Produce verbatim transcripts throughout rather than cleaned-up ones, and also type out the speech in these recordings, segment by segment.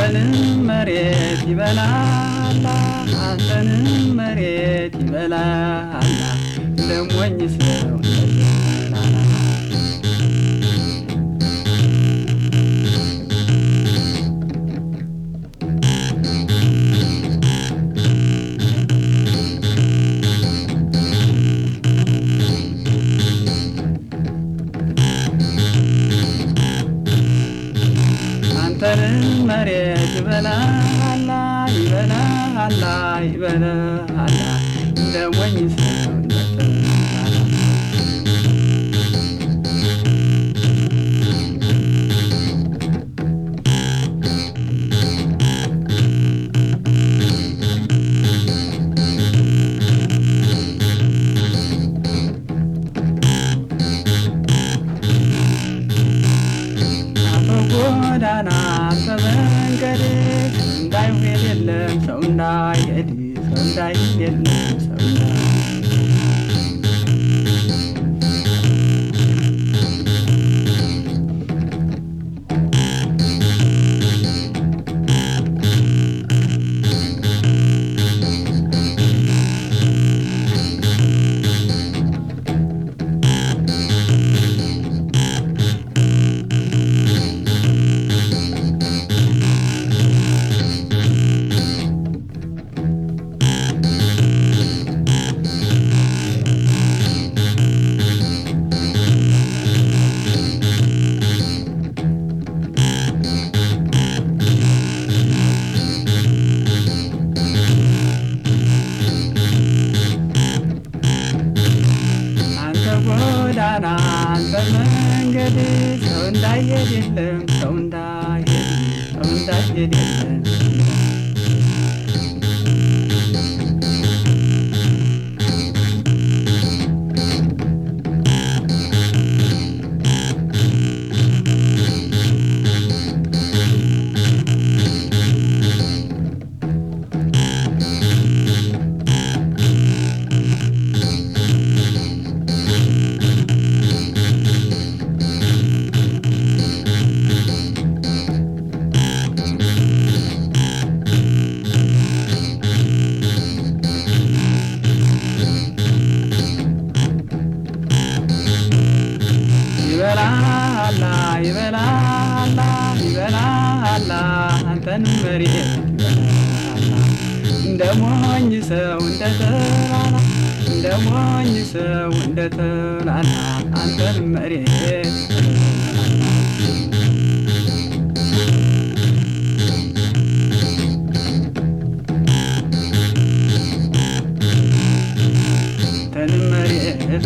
አንተንም መሬት ይበላል አንተንም መሬት ይበላል ለሞኝ ሰው አንተንም መሬት ይበላል ይበላል ይበላል እንደሞኝ ሰው ጎዳና በመንገድ እንዳይሄድ የለም ሰው እንዳይሄድ ሰው እንዳይሄድ የለም ሰው ጎዳና በመንገድ ሰው እንዳይሄድ የለም ሰው እንዳይሄድ ሰው እንዳይሄድ የለም ይበላል ይበላል ይበላል አንተንም መሬት ይበላል እንደሞኝ ሰው እንደተላላ እንደሞኝ ሰው እንደተላላ አንተንም መሬት አንተንም መሬት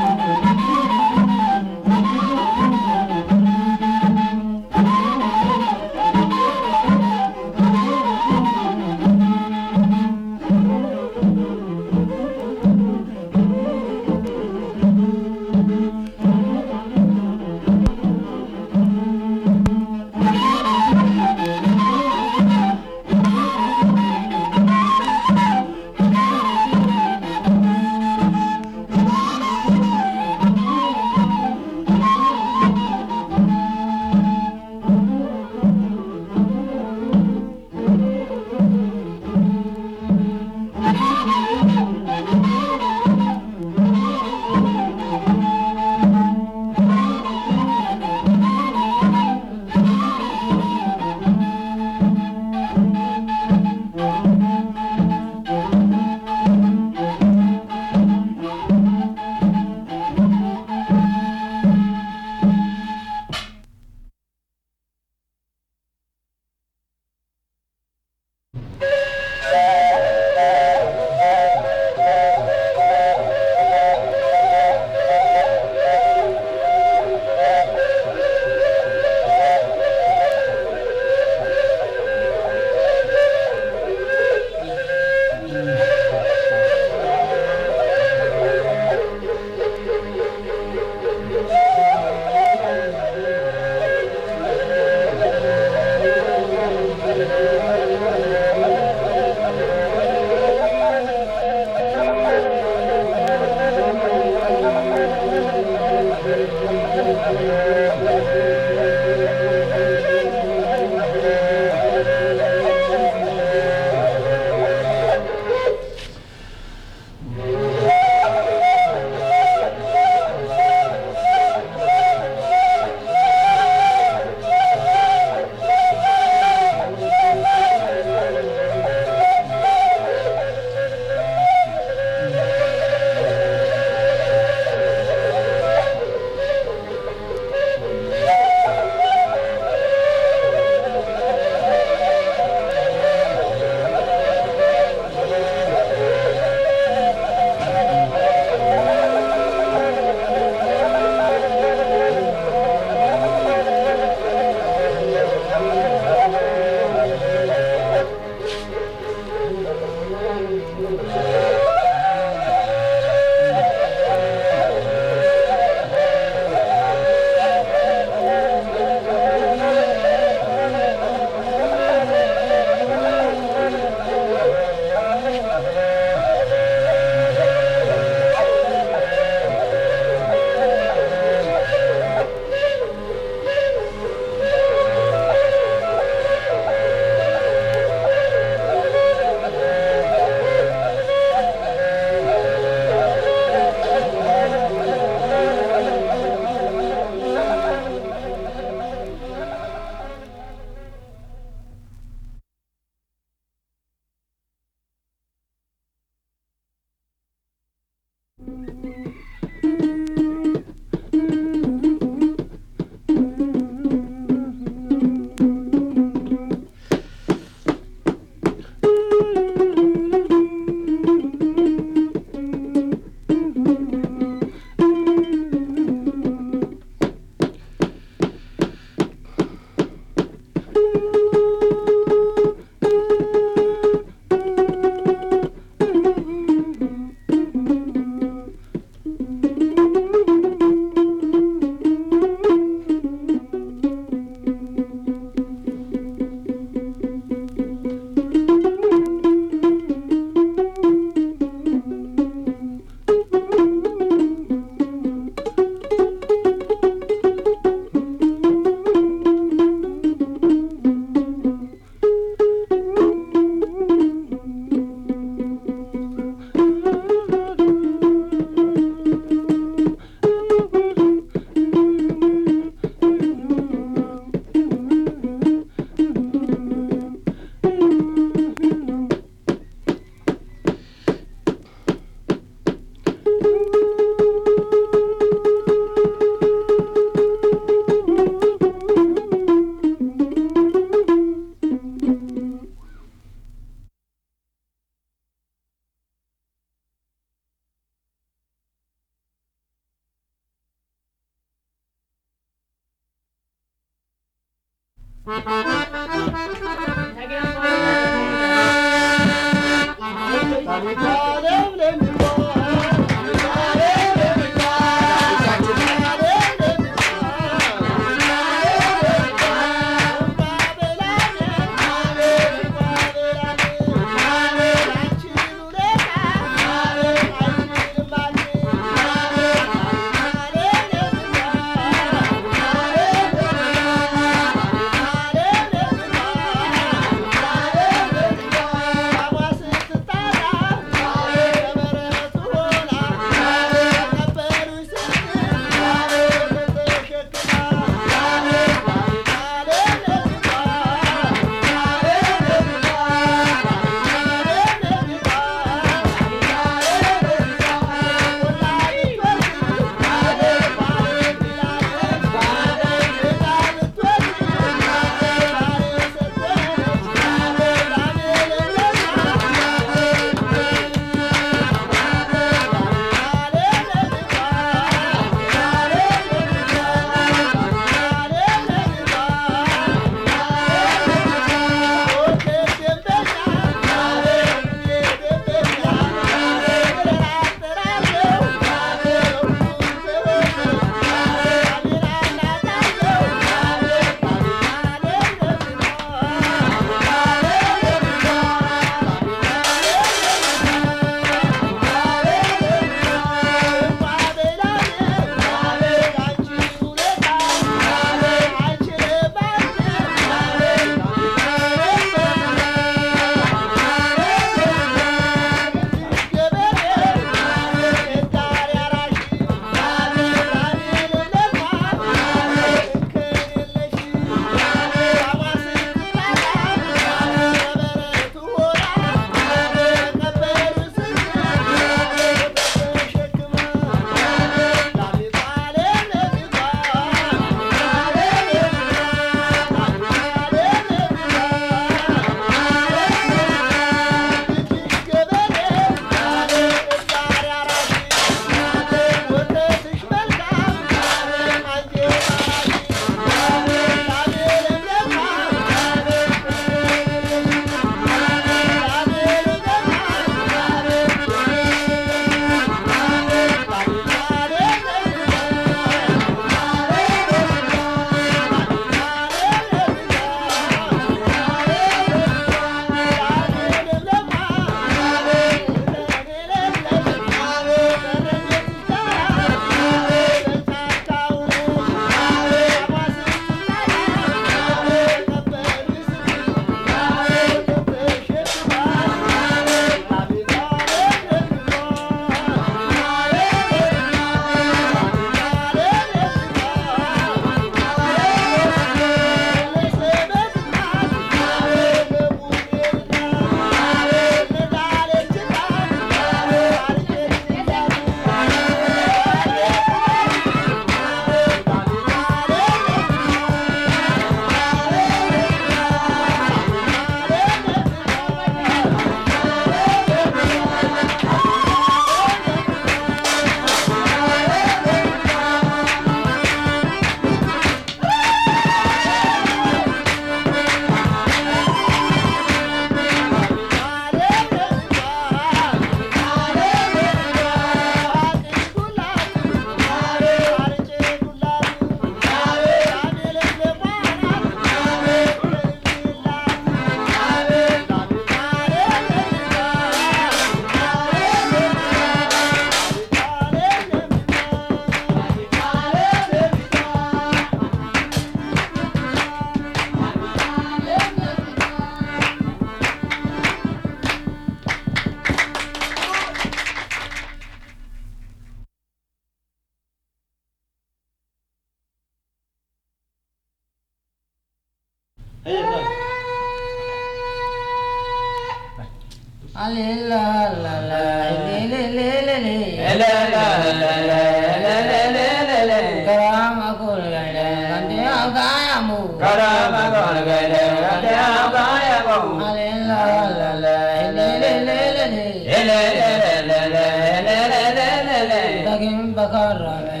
Bakar, na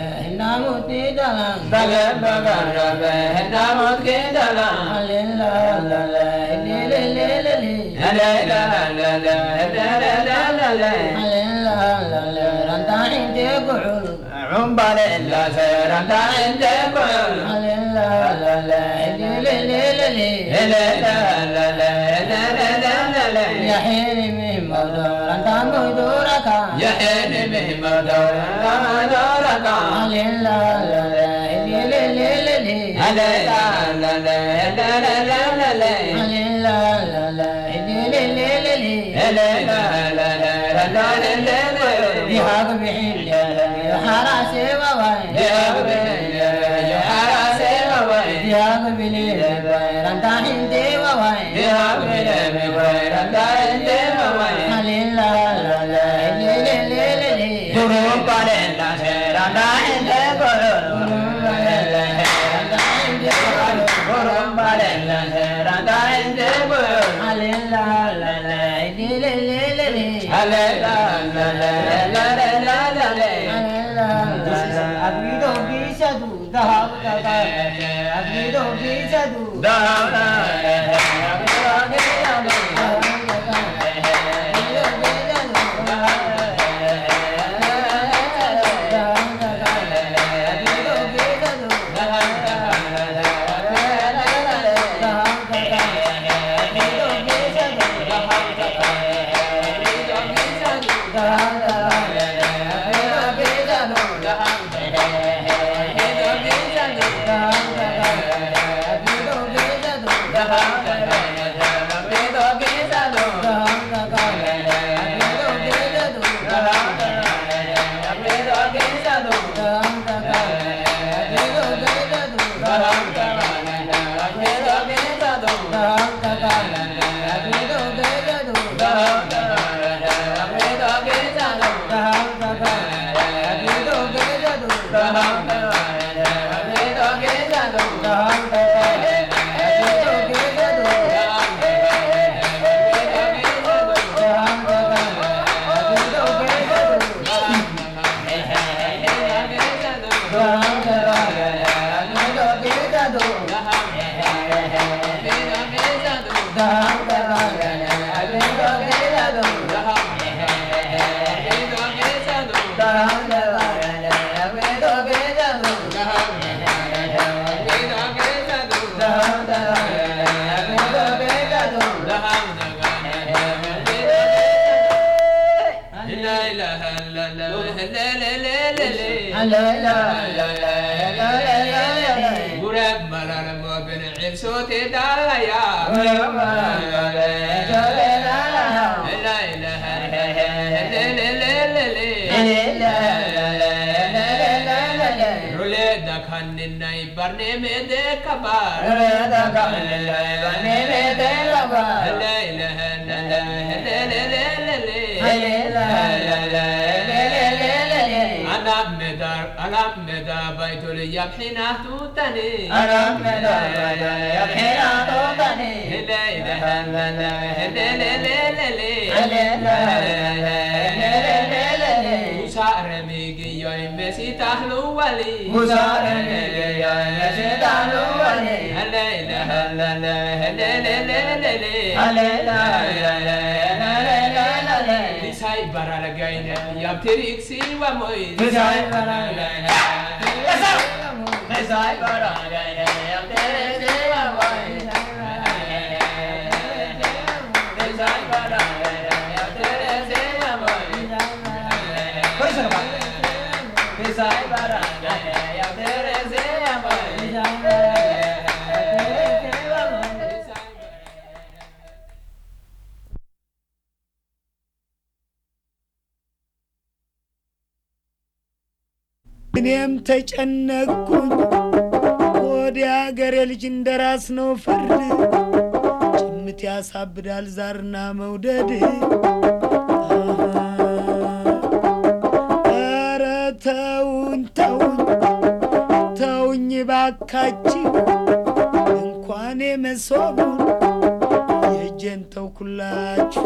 Namut dalam Dalam bagar namut ke dalam Alilla la la le le le le la la la la la la la la la Alilla la la rantai de gul عمبال إلا سيرا دائن تقول Alilla la la le le le le لا لا لا لا لا لا لا لا Ya heri mi modo rantamu duraka يا حين به مدور ما دورك Alilla la la le le le le لا لا لا لا لا لا لا لا Alilla la la le le le le لا لا لا لا لا لا Dihag bihil ya harase wawai Dihag bihil ya harase wawai Dihag bihil rantahin de wawai Dihag bihil rantahin de wawai Alilla la la le le le le le Guru parenda se rantahin de guru Guru parenda se rantahin de guru Alilla la la le le le le le Alilla la la la la la la Alilla la la Agnido bisadu dahab daga Agnido bisadu dahab daga يبحنا توتني أنا من يبحنا توتني لا إله إلا الله لا لا لا لا لا مسار ميجي يوم بسيطة ولي مسار ميجي يوم بسيطة ولي لا إله إلا الله لا لا لا لا لا لساي برا لجينا يبتريك سي وموي لساي برا لجينا Sai bara gaya am tere seva boy Sai bara gaya am tere seva boy Koi sarva Sai bara gaya am tere seva boy እኔም ተጨነቅኩኝ ወዲያ ገሬ ልጅ እንደራስ ነው ፍርድ ጭምት ያሳብዳል ዛርና መውደድ ኧረ ተውኝ ተውኝ ተውኝ ባካችሁ እንኳን የመሶቡን የእጄን ተውኩላችሁ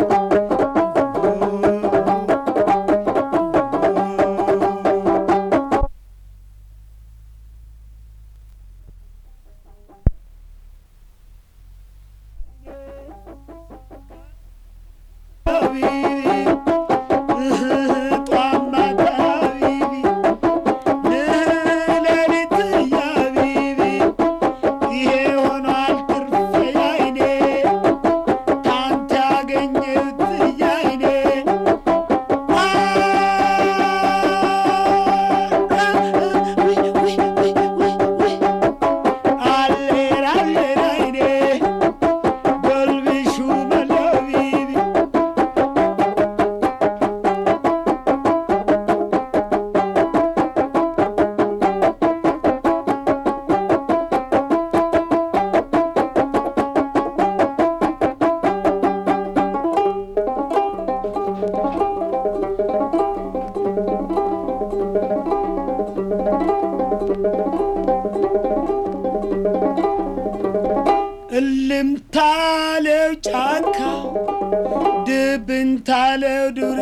እልም ታለው ጫካ ድብን ታለው ዱር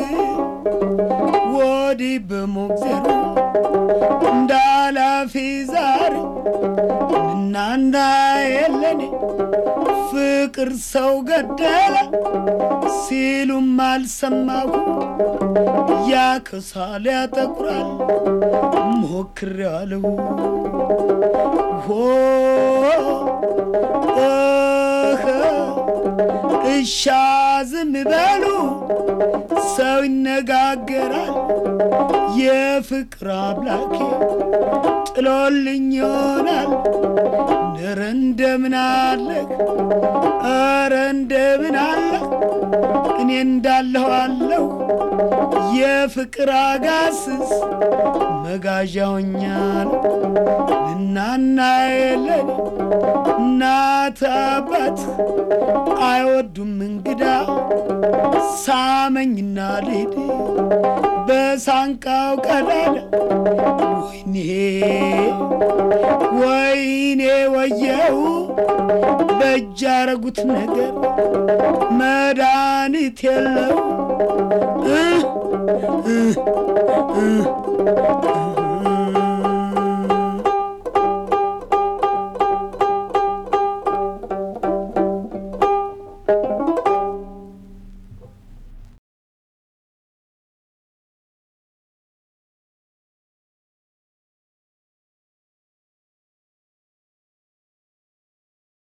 ወዲ በሞግዘሩ እንዳላፊ ዛሬ እናና የለኔ ፍቅር ሰው ገደለ ሲሉም አልሰማሁ ያከሳለ ያጠቁራል ሞክሬያለሁ ሆ እሻዝም በሉ ሰው ይነጋገራል የፍቅር አምላኬ ጥሎልኝ ይሆናል ነረ እንደምን አለህ ኧረ እንደምን አለህ እኔ እንዳለሁ አለሁ የፍቅር አጋስስ መጋዣውኛል እናና የለኔ እናት አባት አይወዱም እንግዳ ሳመኝና ልሂድ በሳንቃው ቀዳዳ ወይኔ ወይኔ ወየው በእጅ ያረጉት ነገር መድኃኒት የለው እ እ እ